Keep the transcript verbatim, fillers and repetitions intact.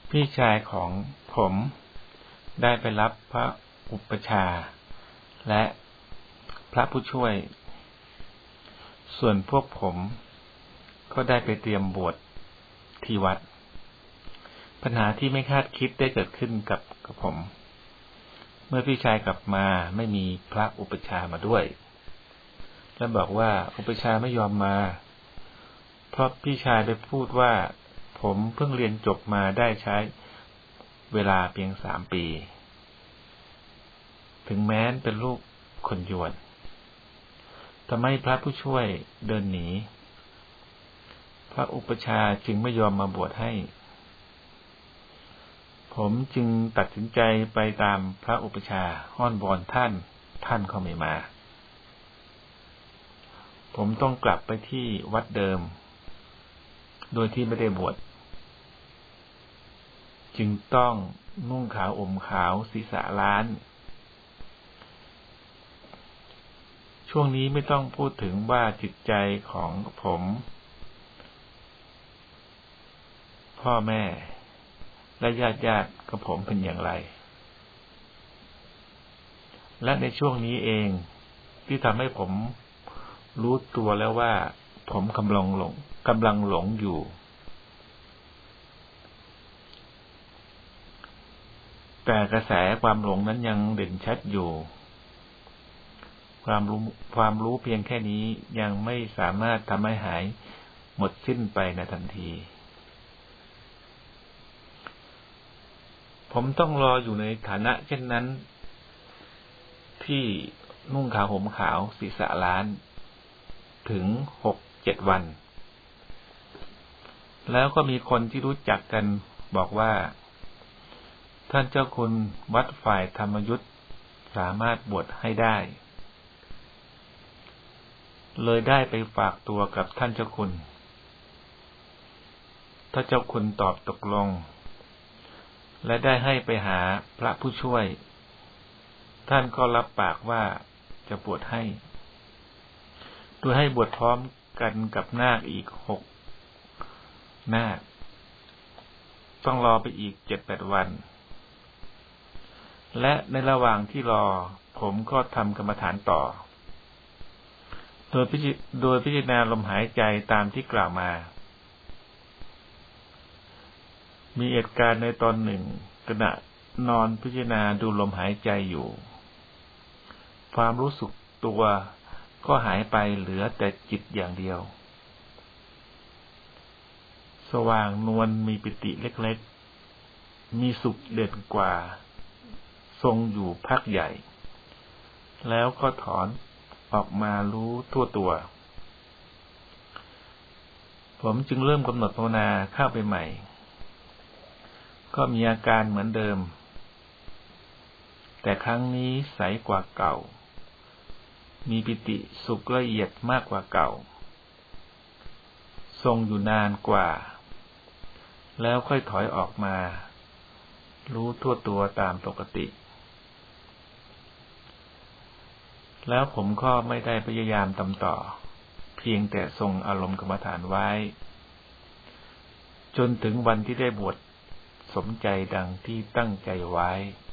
พี่ชายของผมได้ไปรับพระอุปชาและพระผู้ช่วยส่วนพวกผมก็ได้ไปเตรียมบวชที่วัดปัญหาที่ไม่คาดคิดได้เกิดขึ้นกับกับผมเมื่อพี่ชายกลับมาไม่มีพระอุปชามาด้วยและบอกว่าอุปชาไม่ยอมมาเพราะพี่ชายได้พูดว่าผมเพิ่งเรียนจบมาได้ใช้เวลาเพียงสามปีถึงแม้นเป็นลูกคนยวนทำให้พระผู้ช่วยเดินหนีพระอุปชาจึงไม่ยอมมาบวชให้ผมจึงตัดสินใจไปตามพระอุปชาอ้อนวอนท่านท่านก็ไม่มาผมต้องกลับไปที่วัดเดิมโดยที่ไม่ได้บวชจึงต้องนุ่งขาวห่มขาวศีรษะล้านช่วงนี้ไม่ต้องพูดถึงว่าจิตใจของผมพ่อแม่และญาติญาติกับผมเป็นอย่างไรและในช่วงนี้เองที่ทำให้ผมรู้ตัวแล้วว่าผมกำลังหลงกำลังหลงอยู่แต่กระแสความหลงนั้นยังเด่นชัดอยู่ความรู้ความรู้เพียงแค่นี้ยังไม่สามารถทำให้หายหมดสิ้นไปในทันทีผมต้องรออยู่ในฐานะเช่นนั้นที่นุ่งขาวห่มขาวศีรษะล้านถึงหกเจ็ดวันแล้วก็มีคนที่รู้จักกันบอกว่าท่านเจ้าคุณวัดฝ่ายธรรมยุทธสามารถบวชให้ได้เลยได้ไปฝากตัวกับท่านเจ้าคุณถ้าเจ้าคุณตอบตกลงและได้ให้ไปหาพระผู้ช่วยท่านก็รับปากว่าจะบวชให้โดยให้บวชพร้อมกันกับนาคอีกหกนาคต้องรอไปอีกเจ็ดแปดวันและในระหว่างที่รอผมก็ทำกรรมฐานต่อโดยพิจโดยพิจารณาลมหายใจตามที่กล่าวมามีเหตุการณ์ในตอนหนึ่งขณะนอนพิจารณาดูลมหายใจอยู่ความรู้สึกตัวก็หายไปเหลือแต่จิตอย่างเดียวสว่างนวลมีปิติเล็กๆมีสุขเด่นกว่าทรงอยู่พักใหญ่แล้วก็ถอนออกมารู้ทั่วตัวผมจึงเริ่มกำหนดภาวนาเข้าไปใหม่ก็มีอาการเหมือนเดิมแต่ครั้งนี้ใสกว่าเก่ามีปิติสุขละเอียดมากกว่าเก่าทรงอยู่นานกว่าแล้วค่อยถอยออกมารู้ทั่วตัวตามปกติแล้วผมก็ไม่ได้พยายามทำต่อเพียงแต่ทรงอารมณ์กรรมฐานไว้จนถึงวันที่ได้บวชสมใจดังที่ตั้งใจไว้